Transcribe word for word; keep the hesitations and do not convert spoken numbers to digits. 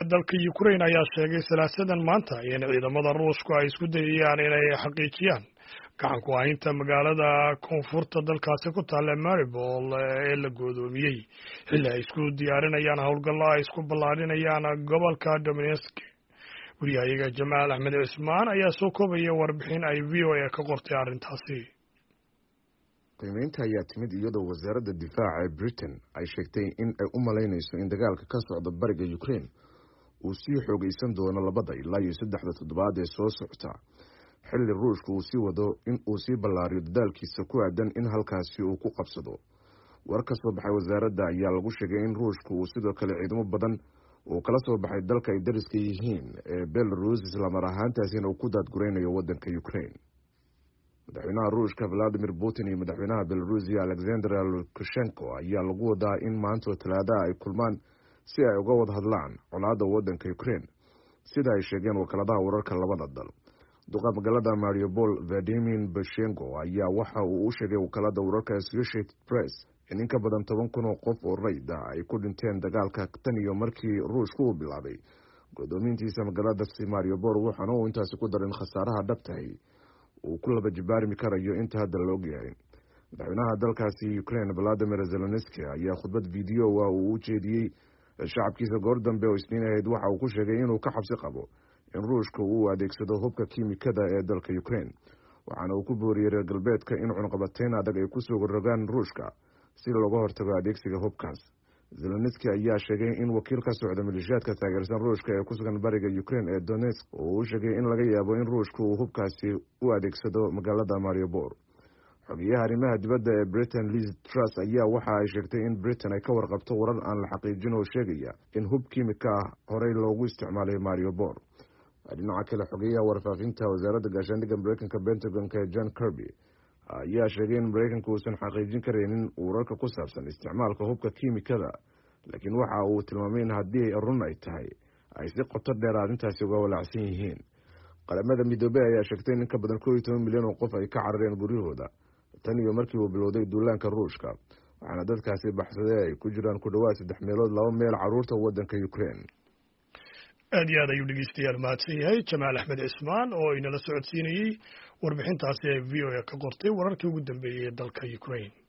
dalka Ukraine ayaa sheegay salaasadan maanta in ciidamada Ruushku ay isku dayayaan inay xaqiijiyaan gacan ku haynta magaalada koonfurta dalkaasi ku taalla Mariupol ee la goodoomiyey xilli ay isku diyaarinayaan howlgallo ay isku ballaarinayaan gobolka Donetsk. Wariyahayaga Jamaal Axmed Cismaan ayaa soo koobaya warbixin ay V O A ka qortay arrintaasi. qiimeynta ayaa timid iyadoo wasaaradda difaaca ee Britain ay sheegtay in ay u malaynayso in dagaalka ka socda bariga Ukraine uu sii xoogaysan doono labada ilaa iyo saddexda toddobaad ee soo socota xilli Ruushku uu sii wado in uu sii ballaariyo dadaalkiisa ku aadan in halkaasi uu ku qabsado. war ka soo baxay wasaaradda ayaa lagu sheegay in Ruushku uu sidoo kale ciidamo badan uu kala soo baxay dalka ay dariska yihiin ee Belarus isla mar ahaantaasina uu ku daadguraynayo waddanka Ukraine. madaxweynaha Ruushka Vladimir Putin iyo madaxweynaha Belarus Alexander Lukashenko ayaa lagu wadaa in maanta Talaada ay kulmaan si ay uga wada hadlaan colaadda waddanka Ukraine sida ay sheegeen wakaaladaha wararka labada dal. duqa magaalada Mariupol Vladimir Bashenko ayaa waxa uu u sheegay wakaalada wararka Associated Press in in ka badan toban kun oo qof oo rayd ah ay ku dhinteen dagaalka tan iyo markii Ruushku uu bilaabay godoomintiisa magaalada Mariupol, waxaana uu intaasi ku darin khasaaraha dhabtahay uu ku laba jibaarmi karayo inta hadda la ogyahay. madaxweynaha dalkaasi Ukraine Volodymyr Zelensky ayaa khudbad video waa uu u jeediyey shacabkiisa goor dambe oo isniin ahayd waxa uu ku sheegay inuu ka xabsi qabo in Ruushka uu adeegsado hubka kiimikada ee dalka Ukraine, waxaana uu ku booriyey reer galbeedka in cunaqabateyn adag ay ku soo rogaan Ruushka si looga hortago adeegsiga hubkaas. Zelensky ayaa sheegay in wakiil ka socda maleeshiyaadka taageersan Ruushka ee ku sugan bariga Ukraine ee Donetsk uu sheegay in laga yaabo in Ruushku uu hubkaasi u adeegsado magaalada Mariupol. xogeyaha arrimaha dibadda ee Britain Liz Truss ayaa waxa ay sheegtay in Britain ay ka warqabto warar aan la xaqiijin oo sheegaya in hub kiimika ah horey loogu isticmaalay Mariupol. dhinaca kale xogeyaha warfaafinta wasaaradda gaashaandhigga Mareykanka Pentagon ee John Kirby ayaa sheegay in Mareykanku uusan xaqiijin karaynin wararka ku saabsan isticmaalka hubka kiimikada, laakiin waxa uu tilmaamay in haddii run ay tahay ay si qoto dheer arrintaasi uga walaacsan yihiin. qaramada midoobay ayaa sheegtay in ka badan koob iyo toban milyan oo qof ay ka carareen guryahooda tan iyo markii uu bilowday duulaanka Ruushka, waxaana dadkaasi baxsaday ay ku jiraan ku dhawaad saddex meelood laba meel caruurta waddanka Ukraine. aad iyo aad ayuu dhegeystayaal mahadsan yahay Jamaal Axmed Cismaan oo inala socodsiinayey warbixintaasi ee V O A ka qortay wararkii ugu dambeeyay ee dalka Ukraine.